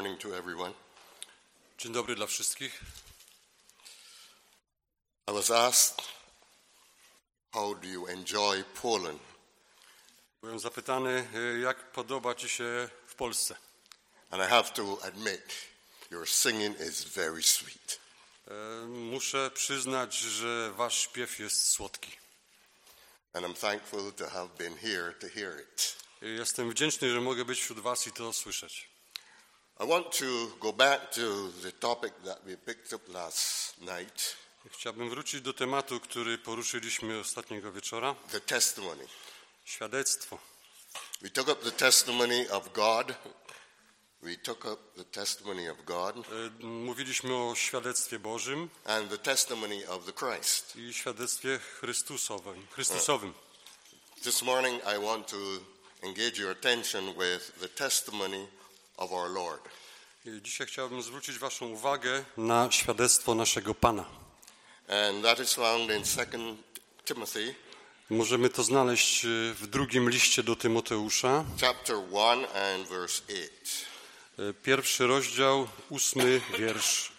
morning to everyone. Dzień dobry dla wszystkich. I was asked, how do you enjoy Poland? Byłem zapytany, jak podoba ci się w Polsce. And I have to admit, your singing is very sweet. Muszę przyznać, że wasz śpiew jest słodki. And I'm thankful to have been here to hear it. Jestem wdzięczny, że mogę być wśród was i to słyszeć. I want to go back to the topic that we picked up last night. Chciałbym wrócić do tematu, który poruszyliśmy ostatniego wieczora. The testimony. Świadectwo. We took up the testimony of God. We took up the testimony of God. Mówiliśmy o świadectwie Bożym and the testimony of the Christ. I świadectwie Chrystusowym. This morning I want to engage your attention with the testimony of our Lord. Dzisiaj chciałbym zwrócić waszą uwagę na świadectwo naszego Pana. And that is found in 2 Timothy. Możemy to znaleźć w drugim liście do Tymoteusza. Chapter 1 and verse 8. Pierwszy rozdział, 8 wiersz.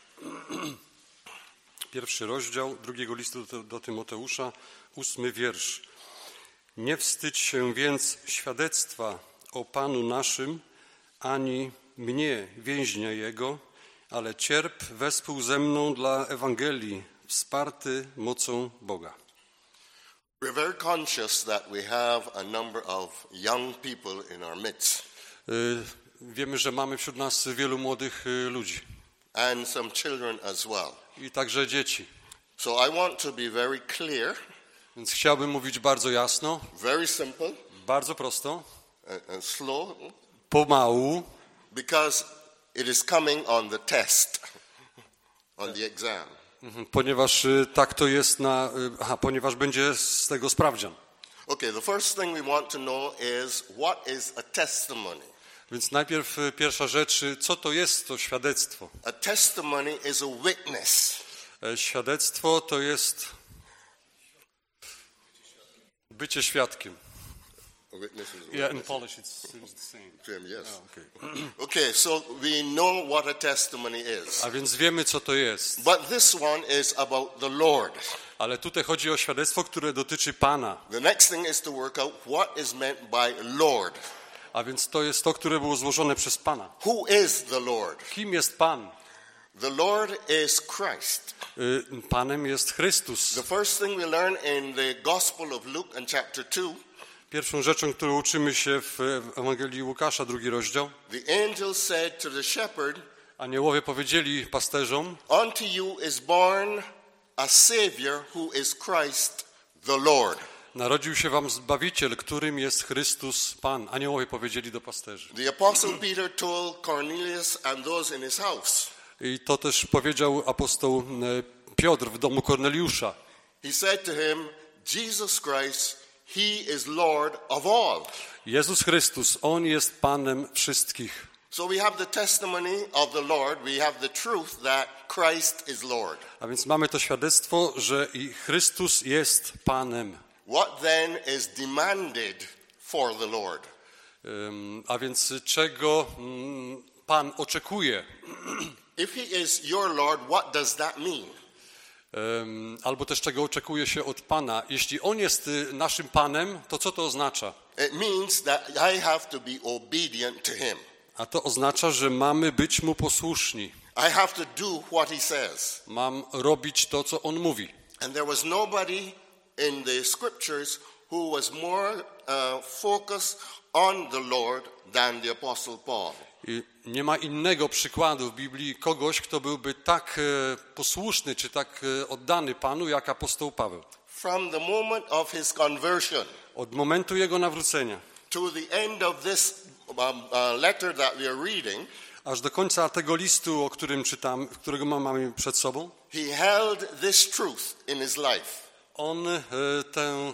Pierwszy rozdział drugiego listu do Tymoteusza, 8 wiersz. Nie wstydź się więc świadectwa o Panu naszym, ani mnie, więźnia Jego, ale cierp wespół ze mną dla Ewangelii, wsparty mocą Boga. We're very conscious that we have a number of young people in our midst. Wiemy, że mamy wśród nas wielu młodych ludzi. And some children as well. I także dzieci. So I want to be very clear. Więc chciałbym mówić bardzo jasno. Very simple. Bardzo prosto. And slow. Pomału. Because it is coming on the test. On the exam. Ponieważ tak to jest ponieważ będzie z tego sprawdzian. Okay, the first thing we want to know is what is a testimony. Więc najpierw pierwsza rzecz, co to jest to świadectwo? A testimony is a witness. Świadectwo to jest bycie świadkiem. A witness is a witness. Yeah, in Polish it's the same. Yes. Okay. Okay, so we know what a testimony is. A więc wiemy, co to jest. But this one is about the Lord. Ale tutaj chodzi o świadectwo, które dotyczy Pana. The next thing is to work out what is meant by Lord. A więc to jest to, które było złożone przez Pana. Who is the Lord? Kim jest Pan? The Lord is Christ. Panem jest Chrystus. The first thing we learn in the Gospel of Luke in chapter 2. Pierwszą rzeczą, którą uczymy się w Ewangelii Łukasza, 2 rozdział. The angel said to the shepherd, aniołowie powiedzieli pasterzom, unto you is born a Savior who is Christ the Lord. Narodził się wam Zbawiciel, którym jest Chrystus Pan. Aniołowie powiedzieli do pasterzy. The apostle Peter told Cornelius and those in his house. I to też powiedział apostoł Piotr w domu Korneliusza. He said to him, Jesus Christ, he is Lord of all. Jezus Chrystus, On jest Panem wszystkich. So we have the testimony of the Lord, we have the truth that Christ is Lord. A więc mamy to świadectwo, że i Chrystus jest Panem. What then is demanded for the Lord? A więc czego Pan oczekuje? If he is your Lord, what does that mean? Albo też czego oczekuje się od Pana. Jeśli On jest naszym Panem, to co to oznacza? It means that I have to be obedient to him. A to oznacza, że mamy być Mu posłuszni. I have to do what he says. Mam robić to, co On mówi. And there was nobody in the scriptures who was more focused on the Lord than the apostle Paul. I nie ma innego przykładu w Biblii kogoś, kto byłby tak posłuszny, czy tak oddany Panu, jak apostoł Paweł. From the moment of his conversion Od momentu jego nawrócenia to the end of this letter that we are reading, aż do końca tego listu, o którym czytam, którego mamy przed sobą, he held this truth in his life. On tę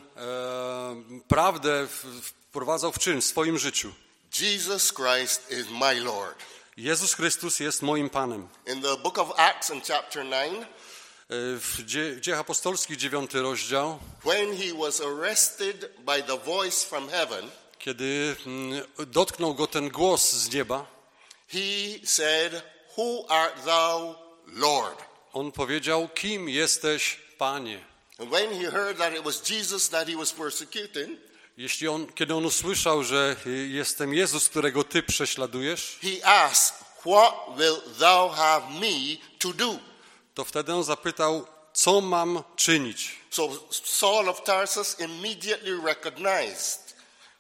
prawdę wprowadzał w czyn w swoim życiu. Jesus Christ is my Lord. Jezus Chrystus jest moim Panem. In the book of Acts in chapter 9, W Dziejach Apostolskich 9 rozdział, when he was arrested by the voice from heaven, kiedy dotknął go ten głos z nieba, he said, "Who art thou, Lord?" On powiedział, kim jesteś, Panie? And when he heard that it was Jesus that he was persecuting, Kiedy on usłyszał, że jestem Jezus, którego Ty prześladujesz, he asked, "What wilt thou have me to do?" to wtedy on zapytał, co mam czynić? So Saul of Tarsus immediately recognized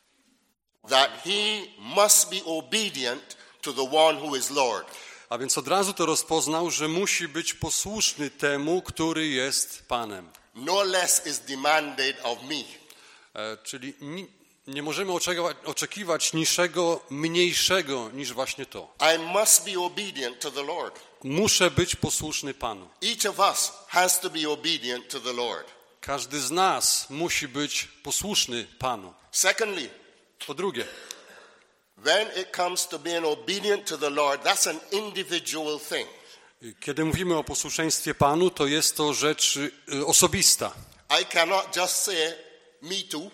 that he must be obedient to the one who is Lord. A więc od razu to rozpoznał, że musi być posłuszny temu, który jest Panem. No less is demanded of me. Czyli nie możemy oczekiwać niczego mniejszego niż właśnie to. I must be obedient to the Lord. Muszę być posłuszny Panu. Each of us has to be obedient to the Lord. Każdy z nas musi być posłuszny Panu. Secondly, Po drugie, when it comes to being obedient to the Lord, that's an individual thing. kiedy mówimy o posłuszeństwie Panu, to jest to rzecz osobista. I cannot just say, "Me too."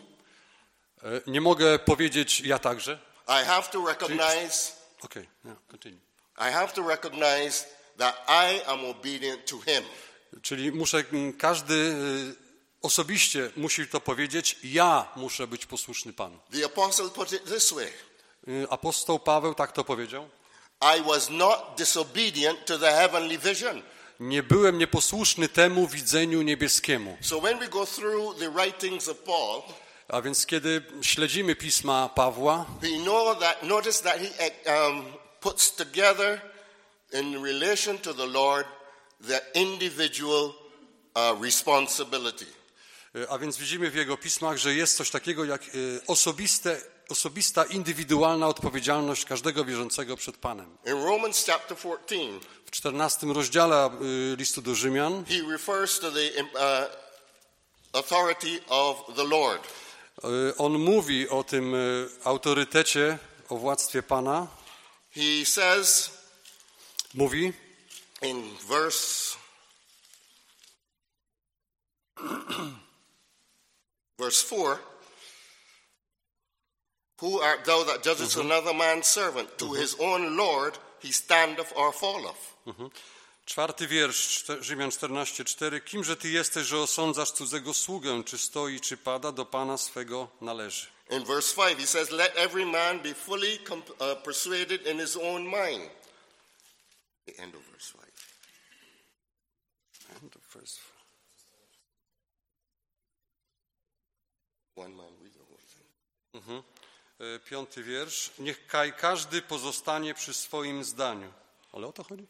Nie mogę powiedzieć ja także. I have to recognize Okay, yeah, continue. I have to recognize that I am obedient to him. Czyli każdy osobiście musi to powiedzieć, ja muszę być posłuszny Panu. The apostle put it this way: Apostoł Paweł tak to powiedział. I was not disobedient to the heavenly vision. Nie byłem nieposłuszny temu widzeniu niebieskiemu. So when we go through the writings of Paul, A więc kiedy śledzimy pisma Pawła, notice that he puts together in relation to the Lord the individual responsibility. a więc widzimy w jego pismach, że jest coś takiego jak osobista, indywidualna odpowiedzialność każdego wierzącego przed Panem. In Romans chapter 14, W 14 rozdziale listu do Rzymian he refers to the authority of the Lord. on mówi o tym autorytecie, o władztwie Pana. He says Mówi in verse 4, "Who art thou that judgest another man's servant? To his own Lord he standeth or falleth." 4 wiersz, Rzymian 14:4. Kimże Ty jesteś, że osądzasz cudzego sługę, czy stoi, czy pada, do Pana swego należy. In verse 5 he says, "Let every man be fully persuaded in his own mind." The end of verse 5. End of verse 5. One man read the whole thing. 5 wiersz. Niech każdy pozostanie przy swoim zdaniu. Ale o to chodzi?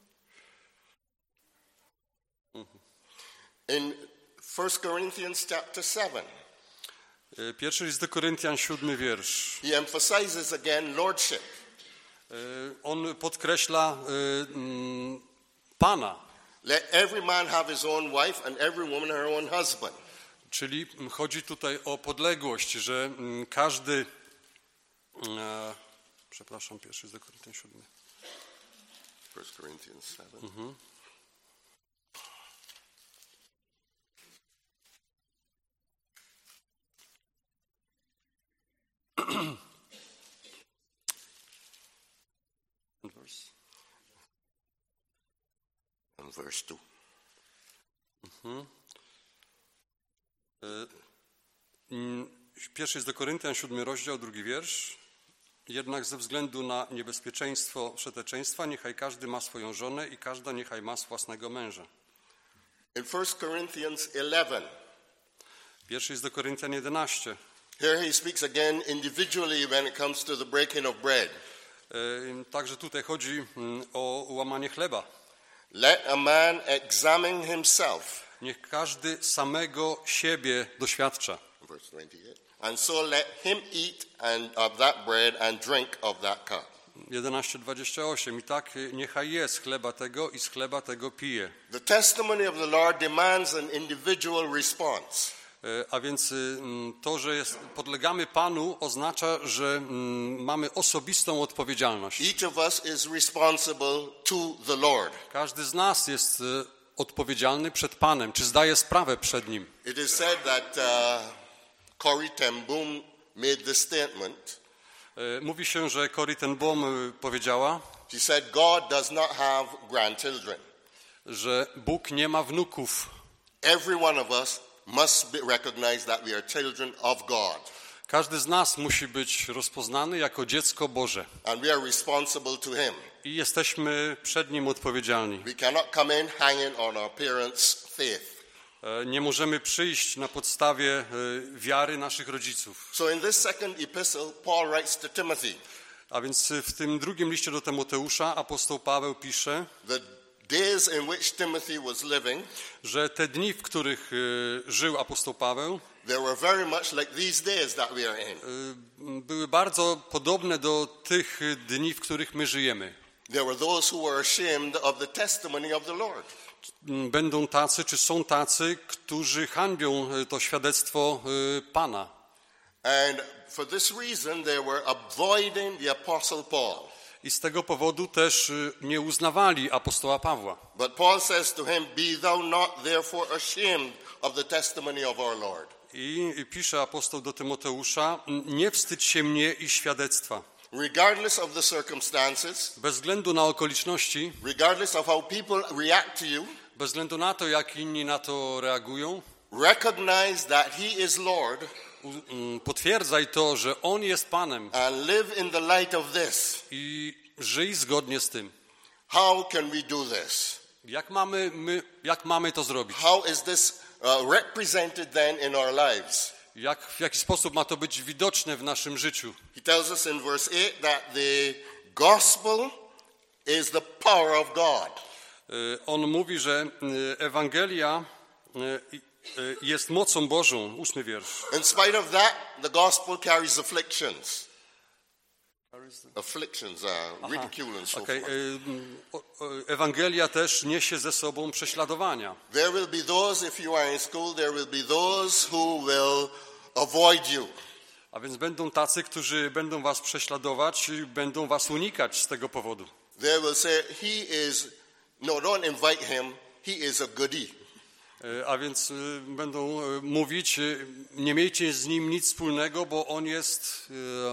In 1 Corinthians chapter 7, Pierwszy list do Koryntian, 7 wiersz. he emphasizes again lordship. On podkreśla Pana, Let every man have his own wife and every woman her own husband. czyli chodzi tutaj o podległość, że każdy, przepraszam, pierwszy list do Koryntian, 7. 1 Corinthians 7. And verse 2. Pierwszy jest do Koryntian, 7 rozdział, 2 wiersz. Jednak ze względu na niebezpieczeństwo przeteczeństwa niechaj każdy ma swoją żonę i każda niechaj ma własnego męża. In 1 Corinthians 11, Pierwszy jest do Koryntian 11. here he speaks again individually when it comes to the breaking of bread. Także tutaj chodzi o łamanie chleba. Let a man examine himself. Niech każdy samego siebie doświadcza. Verse 28. And so let him eat of that bread and drink of that cup. 11:28. I tak niechaj je z chleba tego i z chleba tego pije. The testimony of the Lord demands an individual response. A więc to, że podlegamy Panu, oznacza, że mamy osobistą odpowiedzialność. Each of us is responsible to the Lord. Każdy z nas jest odpowiedzialny przed Panem, czy zdaje sprawę przed Nim. It is said that Corrie ten Boom made the statement. Mówi się, że Corrie ten Boom powiedziała, He said God does not have grandchildren. że Bóg nie ma wnuków. Every one of us must recognize that we are children of God. Każdy z nas musi być rozpoznany jako dziecko Boże. And we are responsible to him. I jesteśmy przed Nim odpowiedzialni. We cannot come in hanging on our parents' faith. Nie możemy przyjść na podstawie wiary naszych rodziców. So in this second epistle, Paul writes to Timothy. A więc w tym drugim liście do Tymoteusza apostoł Paweł pisze, The days in which Timothy was living, że te dni, w których żył apostoł Paweł, they were very much like these days that we are in. były bardzo podobne do tych dni, w których my żyjemy. There were those who were ashamed of the testimony of the Lord. Będą tacy, czy są tacy, którzy hańbią to świadectwo Pana. And for this reason they were avoiding the apostle Paul. I z tego powodu też nie uznawali apostoła Pawła. But Paul says to him, be thou not therefore ashamed of the testimony of our Lord. I pisze apostoł do Tymoteusza, nie wstydź się mnie i świadectwa. Regardless of the circumstances, Bez względu na okoliczności, regardless of how people react to you, bez względu na to, jak inni na to reagują, recognize that he is Lord potwierdzaj to, że On jest Panem and live in the light of this. i żyj zgodnie z tym. How can we do this? Jak mamy to zrobić? How is this represented then in our lives? W jaki sposób ma to być widoczne w naszym życiu? He tells us in verse 8 that the gospel is the power of God. On mówi, że Ewangelia jest mocą Bożą. 8 wiersz. In spite of that, the gospel carries afflictions. Afflictions, ridicule and so forth. Ewangelia też niesie ze sobą prześladowania. There will be those, if you are in school, there will be those who will avoid you. A więc będą tacy, którzy będą was prześladować, będą was unikać z tego powodu. They will say, no, don't invite him, he is a goodie. A więc będą mówić, nie miejcie z nim nic wspólnego, bo on jest,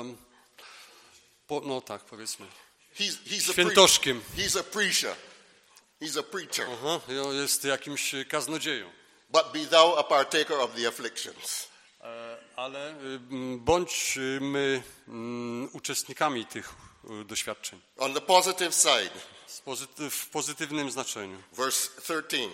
no tak, powiedzmy, świętoszkiem. He's a preacher. He's a preacher. Aha, jest jakimś kaznodzieją. But be thou a partaker of the afflictions. Ale bądźmy uczestnikami tych doświadczeń. On the positive side. W pozytywnym znaczeniu. Verse 13.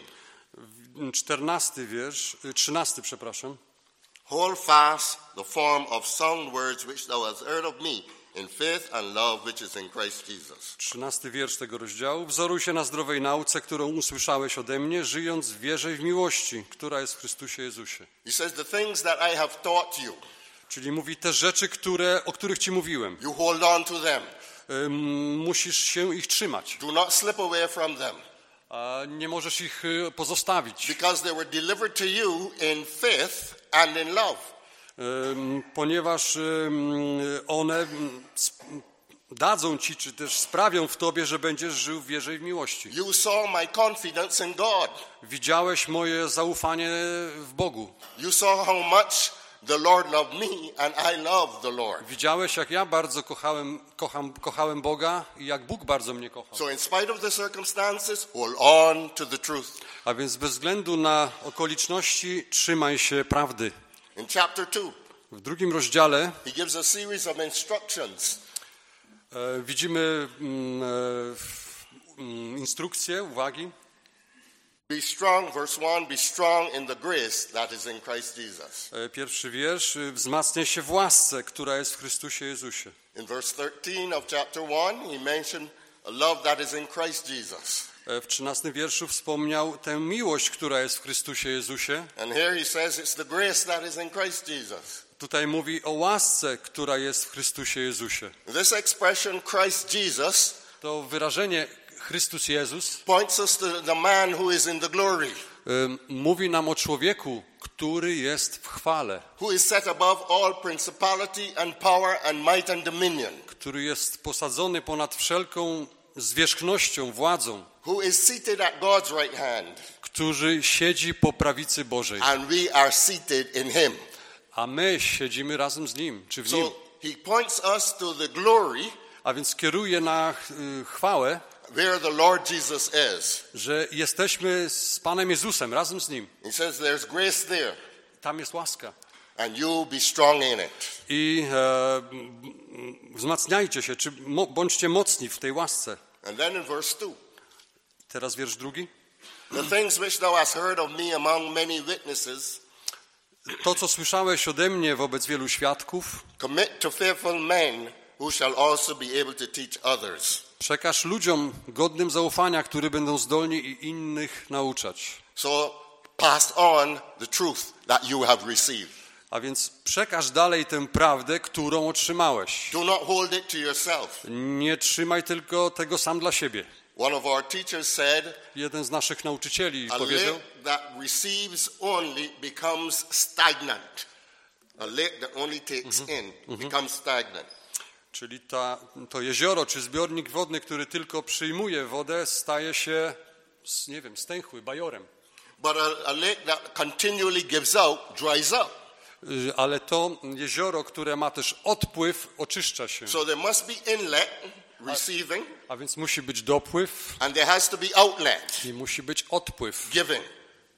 13, przepraszam. Hold fast the form of sound words which thou hast heard of me in faith and love which is in Christ Jesus. 13 wiersz tego rozdziału. Wzoruj się na zdrowej nauce, którą usłyszałeś ode mnie, żyjąc w wierze i w miłości, która jest w Chrystusie Jezusie. He says the things that I have taught you. Czyli mówi te rzeczy, o których ci mówiłem. You hold on to them. Musisz się ich trzymać. Do not slip away from them. Nie możesz ich pozostawić. Because they were delivered to you in faith and in love. Ponieważ one dadzą ci, czy też sprawią w tobie, że będziesz żył w wierze i w miłości. You saw my confidence in God. Widziałeś moje zaufanie w Bogu. You saw how much the Lord loved me and I loved the Lord. Widziałeś, jak ja bardzo kochałem Boga i jak Bóg bardzo mnie kochał. So in spite of the circumstances, hold on to the truth. A więc bez względu na okoliczności trzymaj się prawdy. In chapter 2, w drugim rozdziale he gives a series of instructions. Widzimy instrukcje, uwagi. Be strong, verse 1, be strong in the grace that is in Christ Jesus. Pierwszy wiersz, wzmacniaj się w łasce, która jest w Chrystusie Jezusie. In verse 13 of chapter 1, he mentioned a love that is in Christ Jesus. W 13 wierszu wspomniał tę miłość, która jest w Chrystusie Jezusie. And here he says it's the grace that is in Christ Jesus. Tutaj mówi o łasce, która jest w Chrystusie Jezusie. This expression, Christ Jesus, to wyrażenie Chrystus Jezus points us to the man who is in the glory. Mówi nam o człowieku, który jest w chwale. Who is set above all principality and power and might and dominion. Który jest posadzony ponad wszelką zwierzchnością, władzą. Who is seated at God's right hand. Który siedzi po prawicy Bożej. And we are seated in him. A my siedzimy razem z nim, czy w nim. So he points us to the glory A więc kieruje na chwałę, where the Lord Jesus is. że jesteśmy z Panem Jezusem, razem z Nim. He says there's grace there, Tam jest łaska. and you be strong in it. I wzmacniajcie się, czy bądźcie mocni w tej łasce. And then in verse 2, Teraz wiersz 2. the things which thou hast heard of me among many witnesses, To, co słyszałeś ode mnie wobec wielu świadków, commit to faithful men who shall also be able to teach others. przekaż ludziom godnym zaufania, którzy będą zdolni i innych nauczać. So pass on the truth that you have received. A więc przekaż dalej tę prawdę, którą otrzymałeś. Do not hold it to yourself. Nie trzymaj tylko tego sam dla siebie. One of our teachers said, Jeden z naszych nauczycieli a powiedział, lake that receives only becomes stagnant. A lake that only takes in becomes stagnant. czyli to jezioro czy zbiornik wodny, który tylko przyjmuje wodę, staje się, stęchły, bajorem. But a lake that continually gives out dries up. Ale to jezioro, które ma też odpływ, oczyszcza się. So there must be inlet, receiving, A więc musi być dopływ and there has to be outlet, i musi być odpływ, giving.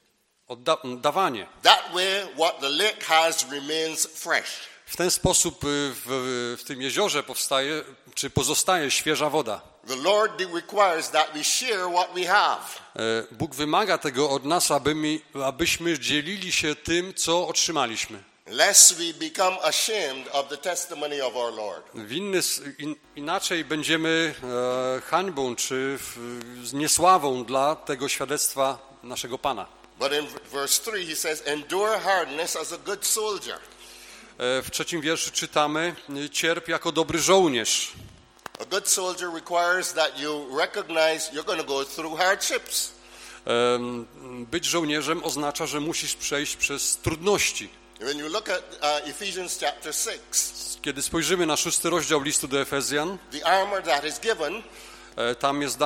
dawanie. That way what the lake has remains fresh. W ten sposób w tym jeziorze powstaje, czy pozostaje świeża woda. The Lord requires that we share what we have. Bóg wymaga tego od nas, abyśmy dzielili się tym, co otrzymaliśmy. Lest we become ashamed of the testimony of our Lord. Inaczej będziemy hańbą czy niesławą dla tego świadectwa naszego Pana. But in verse 3 he says, endure hardness as a good soldier. W 3 wierszu czytamy, cierp jako dobry żołnierz. A good soldier requires that you recognize you're going to go through hardships. Być żołnierzem oznacza, że musisz przejść przez trudności. When you look at Ephesians chapter 6, Kiedy spojrzymy na 6 rozdział listu do Efezjan, the armor that is given tam jest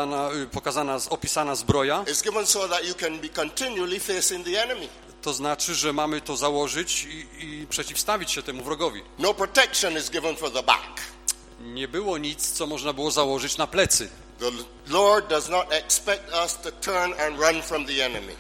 opisana zbroja. is given so that you can be continually facing the enemy. To znaczy, że mamy to założyć i przeciwstawić się temu wrogowi. No protection is given for the back. Nie było nic, co można było założyć na plecy. The Lord does not expect us to turn and run from the enemy,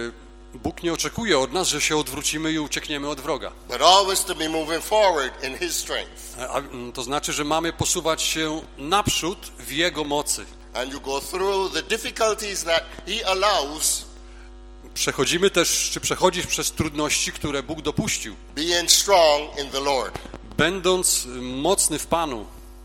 Bóg nie oczekuje od nas, że się odwrócimy i uciekniemy od wroga. but always to be moving forward in His strength. To znaczy, że mamy posuwać się naprzód w Jego mocy. And you go through the difficulties that He allows, Przechodzimy też, czy przechodzisz przez trudności, które Bóg dopuścił, being strong in the Lord. będąc mocny w Panu.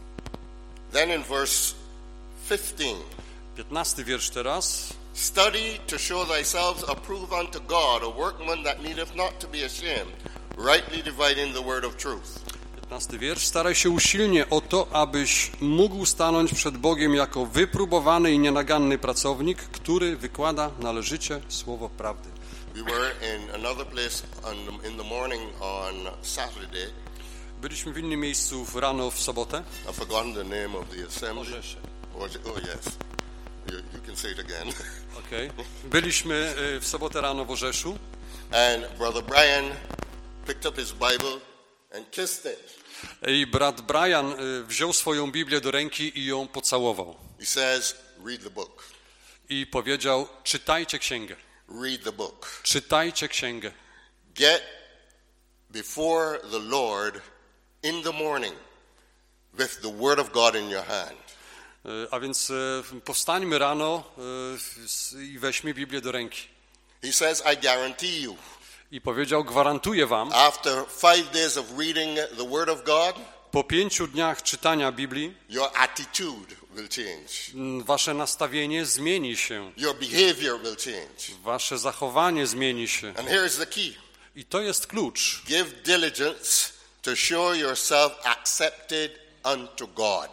Then in verse 15, 15 wiersz teraz. study to show thyself approved unto God, a workman that needeth not to be ashamed, rightly dividing the word of truth. 15 wiersz. Staraj się usilnie o to, abyś mógł stanąć przed Bogiem jako wypróbowany i nienaganny pracownik, który wykłada należycie słowo prawdy. We were in another place in the morning on Saturday. Byliśmy w innym miejscu rano w sobotę. I've forgotten the name of the assembly. Oh yes, you can say it again. Okay. Byliśmy w sobotę rano w Orzeszu And Brother Brian picked up his Bible and kissed it. i brat Brian wziął swoją Biblię do ręki i ją pocałował. He says, read the book. I powiedział, czytajcie księgę. Read the book. Czytajcie księgę. Get before the Lord in the morning with the word of God in your hand. A więc powstańmy rano i weźmy Biblię do ręki. He says, I guarantee you, I powiedział, gwarantuję wam, after 5 days of reading the word of God, po 5 dniach czytania Biblii your attitude will change. wasze nastawienie zmieni się. Your behavior will change. Wasze zachowanie zmieni się. And here's the key. I to jest klucz. Give diligence to show yourself accepted unto God.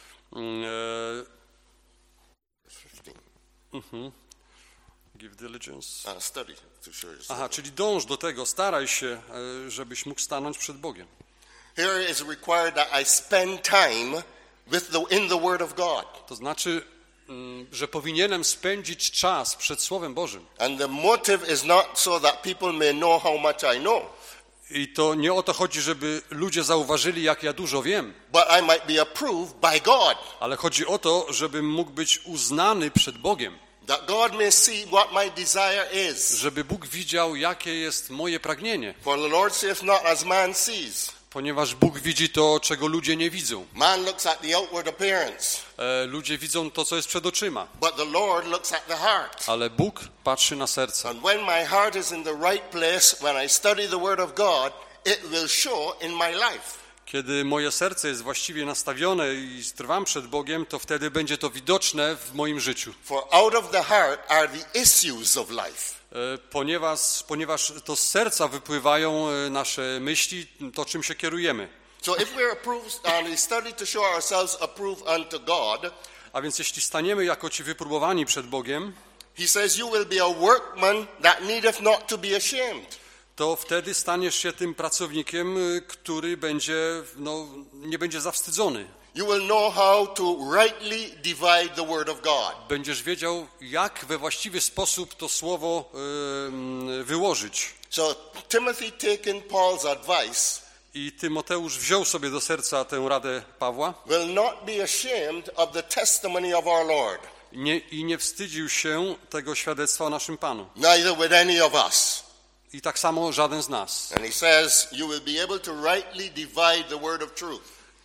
15. Give diligence. Study to show yourself. Aha, czyli dąż do tego, staraj się, żebyś mógł stanąć przed Bogiem. Here is required that I spend time in the Word of God. To znaczy, że powinienem spędzić czas przed Słowem Bożym. And the motive is not so that people may know how much I know. I to nie o to chodzi, żeby ludzie zauważyli, jak ja dużo wiem, but I might be approved by God. ale chodzi o to, żebym mógł być uznany przed Bogiem. That God may see what my desire is. Żeby Bóg widział, jakie jest moje pragnienie. For the Lord saith not as man sees. Ponieważ Bóg widzi to, czego ludzie nie widzą. Man looks at the outward appearance. Ludzie widzą to, co jest przed oczyma. But the Lord looks at the heart. Ale Bóg patrzy na serce. And when my heart is in the right place, when I study the Word of God, it will show in my life. Kiedy moje serce jest właściwie nastawione i trwam przed Bogiem, to wtedy będzie to widoczne w moim życiu. For out of the heart are the issues of life. Ponieważ to z serca wypływają nasze myśli, to czym się kierujemy. So if we're approved and we study to show ourselves approved unto God, A więc jeśli staniemy jako ci wypróbowani przed Bogiem, he says you will be a workman that needeth not to be ashamed. to wtedy staniesz się tym pracownikiem, który będzie, nie będzie zawstydzony. You will know how to rightly divide the word of God. Będziesz wiedział, jak we właściwy sposób to słowo wyłożyć. So Timothy taking Paul's advice I Tymoteusz wziął sobie do serca tę radę Pawła will not be ashamed of the testimony of our Lord. i nie wstydził się tego świadectwa o naszym Panu. Neither with any of us. I tak samo żaden z nas. And he says you will be able to rightly divide the word of truth.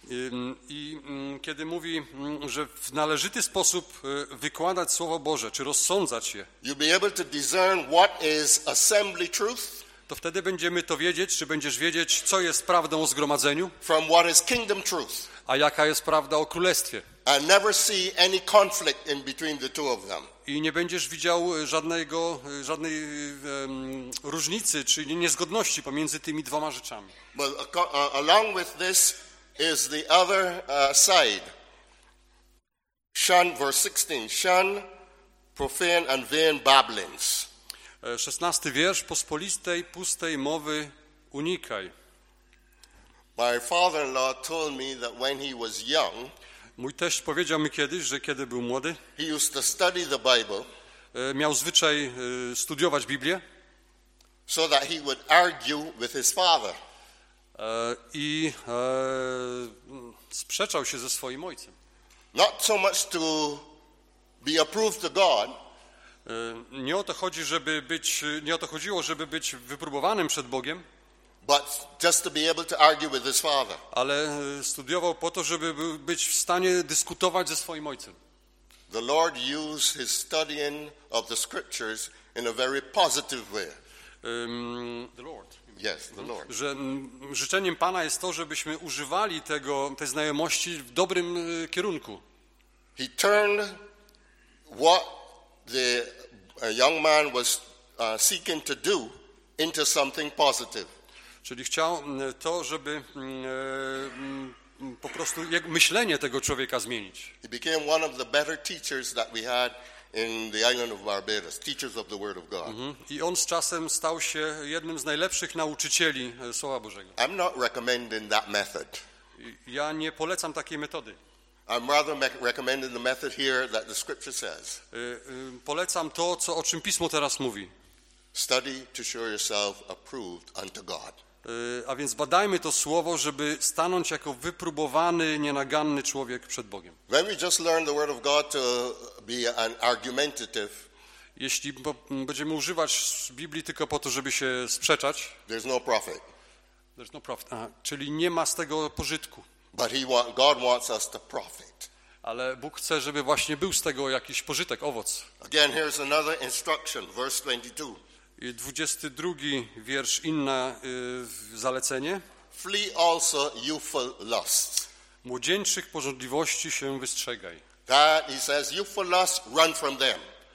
Kiedy mówi, że w należyty sposób wykładać Słowo Boże, czy rozsądzać je, You'll be able to discern what is assembly truth to wtedy będziemy to wiedzieć, czy będziesz wiedzieć, co jest prawdą o zgromadzeniu, from what is kingdom truth, a jaka jest prawda o królestwie. and never see any conflict in between the two of them. I nie będziesz widział żadnej różnicy, czy niezgodności pomiędzy tymi dwoma rzeczami. But along with this is the other side. Shun, verse 16, shun profane and vain babblings. 16 wiersz, pospolistej, pustej mowy unikaj. My father-in-law told me that when he was young, Mój teść powiedział mi kiedyś, że kiedy był młody, he used to study the Bible miał zwyczaj studiować Biblię so that he would argue with his father. i sprzeczał się ze swoim ojcem. Not so much to be approved to God, Nie o to chodziło, żeby być wypróbowanym przed Bogiem, but just to be able to argue with his father. ale studiował po to, żeby być w stanie dyskutować ze swoim ojcem. The Lord used his studying of the scriptures in a very positive way. The Lord. Yes, the Lord. Że życzeniem Pana jest to, żebyśmy używali tej znajomości w dobrym kierunku. He turned what the young man was seeking to do into something positive. Czyli chciał to, żeby po prostu myślenie tego człowieka zmienić. He became one of the better teachers that we had in the island of Barbados, teachers of the Word of God. I on z czasem stał się jednym z najlepszych nauczycieli Słowa Bożego. I'm not recommending that method. Ja nie polecam takiej metody. I'm rather recommending the method here that the Scripture says. Polecam to, o czym Pismo teraz mówi. Study to show yourself approved unto God. A więc badajmy to słowo, żeby stanąć jako wypróbowany, nienaganny człowiek przed Bogiem. When we just learn the Word of God to be an argumentative, Jeśli będziemy używać Biblii tylko po to, żeby się sprzeczać, there's no profit. there's no profit. Czyli nie ma z tego pożytku. But God wants us to profit. Ale Bóg chce, żeby właśnie był z tego jakiś pożytek, owoc. Again, here's another instruction, verse 22. I 22 wiersz, inne zalecenie. Flee also youthful lusts. Młodzieńczych pożądliwości się wystrzegaj. That, he says, youthful lusts, run from them.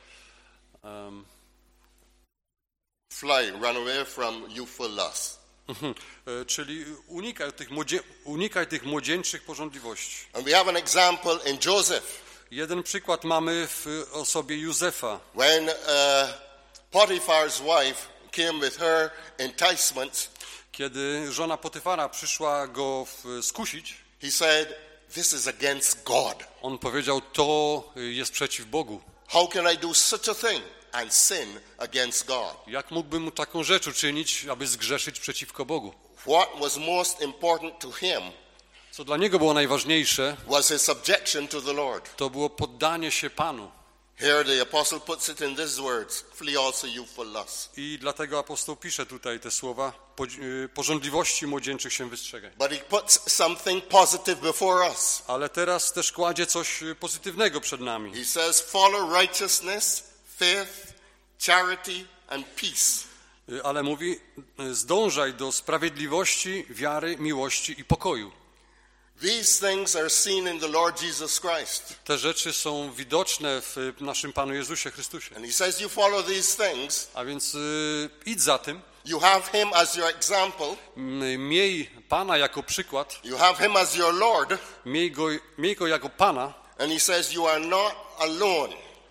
Fly, run away from youthful lusts. Czyli unikaj tych młodzieńczych pożądliwości. And we have an example in Joseph. Jeden przykład mamy w osobie Józefa. When Potiphar's wife came with her enticements, Kiedy żona Potyfara przyszła go skusić, he said, this is against God. on powiedział, to jest przeciw Bogu. How can I do such a thing and sin against God? Jak mógłby mu taką rzecz uczynić, aby zgrzeszyć przeciwko Bogu? What was most important to him Co dla niego było najważniejsze, was his subjection to the Lord. to było poddanie się Panu. Here the apostle puts it in these words, flee also youthful lust. I dlatego apostoł pisze tutaj te słowa, pożądliwości młodzieńczych się wystrzegaj. But he puts something positive before us. Ale teraz też kładzie coś pozytywnego przed nami. He says, follow righteousness, faith, charity and peace. Ale mówi, zdążaj do sprawiedliwości, wiary, miłości i pokoju. These things are seen in the Lord Jesus Christ. Te rzeczy są widoczne w naszym Panu Jezusie Chrystusie. And he says, you follow these things, A więc idź za tym, you have him as your example, miej Pana jako przykład, you have him as your Lord, miej go jako Pana and he says, you are not alone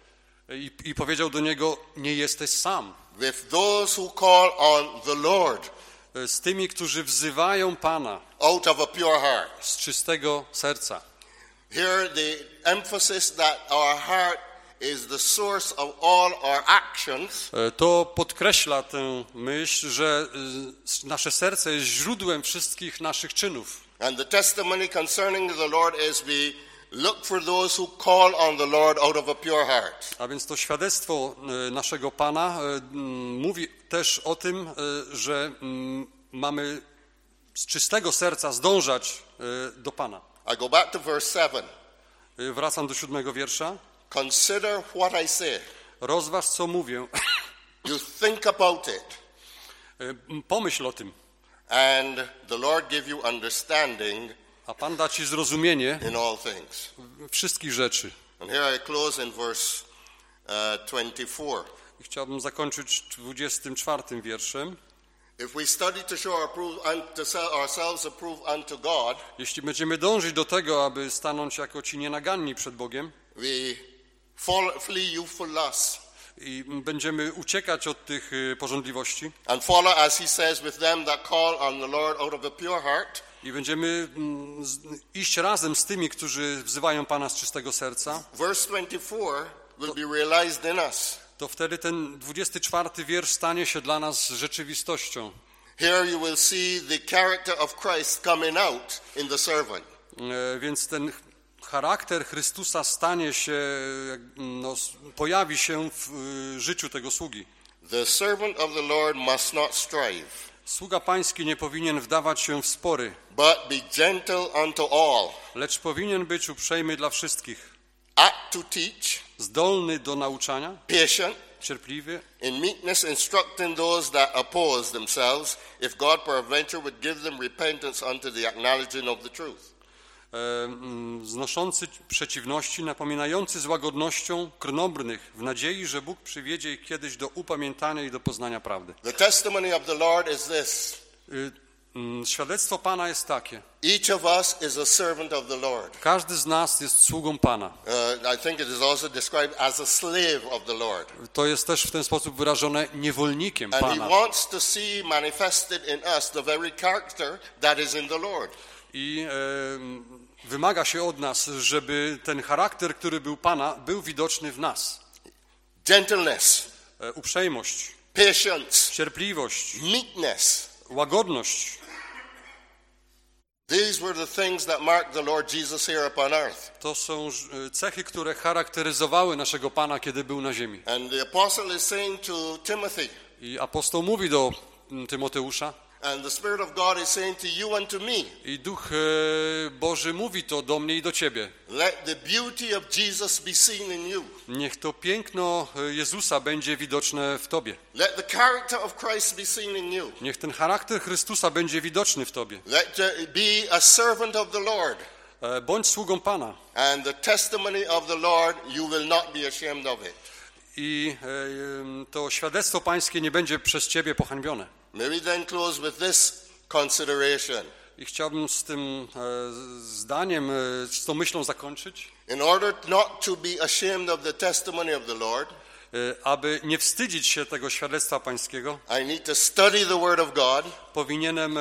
i powiedział do niego, nie jesteś sam. with those who call on the Lord Z tymi, którzy wzywają Pana out of a pure heart. z czystego serca. Here the emphasis that our heart is the source of all our actions. To podkreśla tę myśl, że nasze serce jest źródłem wszystkich naszych czynów. And the testimony concerning the Lord is we look for those who call on the Lord out of a pure heart. A więc to świadectwo naszego Pana mówi też o tym, że mamy z czystego serca zdążać do Pana. I go back to verse 7. Wracam do 7 wiersza. Consider what I say. Rozważ, co mówię. You think about it. Pomyśl o tym. And the Lord give you understanding A Pan da ci zrozumienie in all things. wszystkich rzeczy. And here I close in verse 24. I chciałbym zakończyć 24 wierszem. If we study to show ourselves approved unto God, Jeśli będziemy dążyć do tego, aby stanąć jako ci nienaganni przed Bogiem we flee youthful lust i będziemy uciekać od tych pożądliwości and follow, as he says, with them that call on the Lord out of a pure heart. i będziemy iść razem z tymi, którzy wzywają Pana z czystego serca, Verse 24 will be realized in us. to wtedy ten 24 wiersz stanie się dla nas rzeczywistością. Here you will see the character of Christ coming out in the servant. Więc ten charakter Chrystusa stanie się, pojawi się w życiu tego sługi. The servant of the Lord must not strive, Sługa pański nie powinien wdawać się w spory, but be gentle unto all, lecz powinien być uprzejmy dla wszystkich, apt to teach, zdolny do nauczania, patient, cierpliwy, in meekness instructing those that oppose themselves, if God peradventure would give them repentance unto the acknowledging of the truth. znoszący przeciwności, napominający z łagodnością krnąbrnych, w nadziei, że Bóg przywiedzie ich kiedyś do upamiętania i do poznania prawdy. The testimony of the Lord is this. Świadectwo Pana jest takie. Each of us is a servant of the Lord. Każdy z nas jest sługą Pana. I think it is also described as a slave of the Lord. To jest też w ten sposób wyrażone niewolnikiem And he Pana. wants to see manifested in us the very character that is in the Lord. I wymaga się od nas, żeby ten charakter, który był Pana, był widoczny w nas. Gentleness, Uprzejmość, patience, cierpliwość, meekness. łagodność. These were the things that marked the Lord Jesus here upon earth. To są cechy, które charakteryzowały naszego Pana, kiedy był na ziemi. And the apostle is saying to Timothy, I apostoł mówi do Tymoteusza, and the Spirit of God is saying to you and to me, i Duch Boży mówi to do mnie i do ciebie. let the beauty of Jesus be seen in you. Niech to piękno Jezusa będzie widoczne w tobie. Let the character of Christ be seen in you. Niech ten charakter Chrystusa będzie widoczny w tobie. Let be a servant of the Lord. Bądź sługą Pana. And the testimony of the Lord, you will not be ashamed of it. I to świadectwo pańskie nie będzie przez ciebie pohańbione. May we then close with this consideration. I chciałbym z tym zdaniem, z tą myślą zakończyć. In order not to be ashamed of the testimony of the Lord, aby nie wstydzić się tego świadectwa pańskiego, I need to study the Word of God. powinienem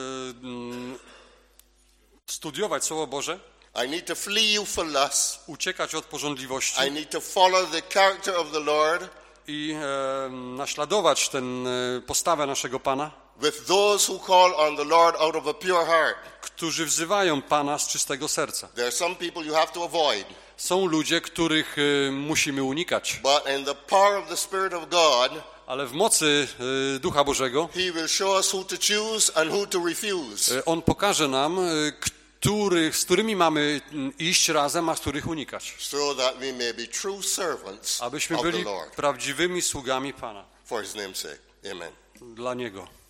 studiować Słowo Boże, I need to flee youthful lust. uciekać od pożądliwości, I need to follow the character of the Lord. i naśladować postawę naszego Pana, with those who call on the Lord out of a pure heart. którzy wzywają Pana z czystego serca. There are some people you have to avoid. Są ludzie, których musimy unikać, But in the power of the Spirit of God, ale w mocy Ducha Bożego He will show us who to choose and who to refuse. On pokaże nam, z którymi mamy iść razem, a z których unikać, So that we may be true servants abyśmy of the byli Lord. prawdziwymi sługami Pana For His name's sake. Amen. dla Niego.